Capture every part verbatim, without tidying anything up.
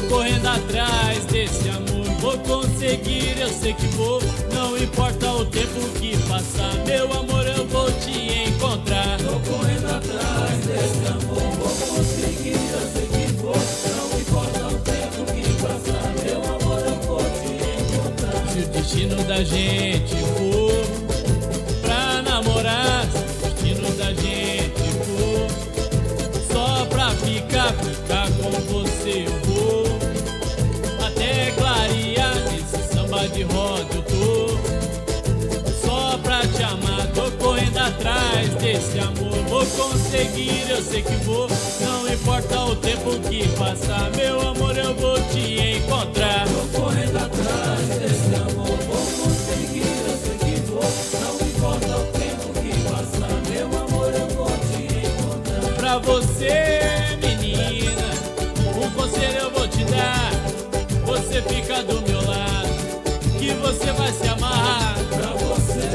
correndo atrás desse amor, vou conseguir, eu sei que vou. Não importa o tempo que passar, meu amor, eu vou te encontrar. Tô correndo atrás desse amor, vou conseguir, eu sei que vou. Não importa o tempo que passar, meu amor, eu vou te encontrar. Se o destino da gente for pra namorar, se o destino da gente for só pra ficar, ficar com você eu vou. Até clarear nesse samba de roda eu tô, só pra te amar, tô correndo atrás desse amor. Vou conseguir, eu sei que vou. Não importa o tempo que passar, meu amor, eu vou te encontrar. Tô correndo atrás desse amor, vou conseguir, eu sei que vou. Não importa o tempo que passar, meu amor, eu vou te encontrar. Pra você, menina, um conselho eu vou te dar. Você fica do meu lado, que você vai se amarrar. Pra você,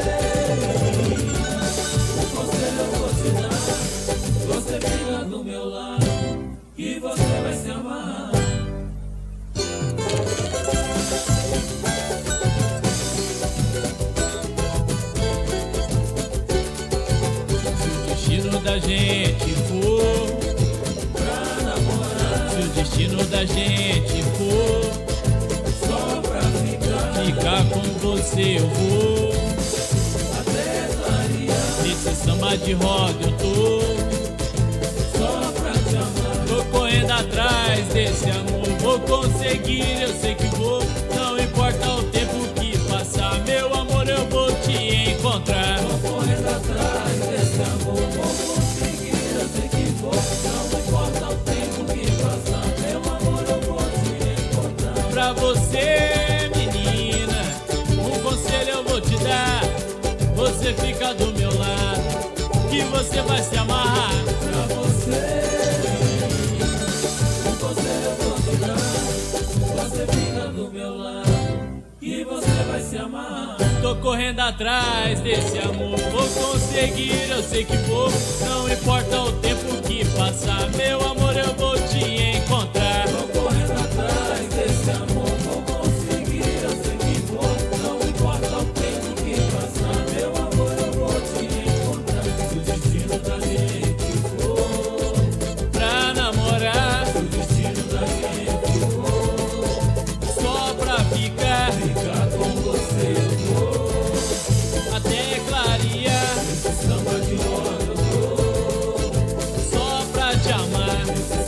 um conselho eu vou te dar. Você fica do meu lado, que você vai se amarrar. Se o destino da gente for Pra namorar, se o destino da gente for só pra ficar, ficar com você eu vou. até clarear, Nesse samba de roda eu tô, só pra te amar. tô correndo atrás desse amor. Vou conseguir, eu sei que vou. Não importa o tempo que passar, meu amor, eu vou te encontrar. Tô correndo atrás desse amor, vou conseguir, eu sei que vou. Não importa o tempo que passar, meu amor, eu vou te encontrar. Pra você, menina, um conselho eu vou te dar. Você fica do meu lado, que você vai se amarrar. Pra você, um conselho eu vou te dar. Você fica do meu lado, que você vai se amarrar. Tô correndo atrás desse amor, vou conseguir, eu sei que vou. Não importa o tempo que passar, meu amor, eu vou te encontrar. Tô correndo atrás desse amor, vou conseguir, eu sei que vou. Não importa o tempo que passar, meu amor, eu vou te encontrar. Se o destino da gente for Pra namorar, se o destino da gente for só pra ficar, ficar com você eu vou. até clarear, Esse samba de roda eu vou, só pra te amar. esse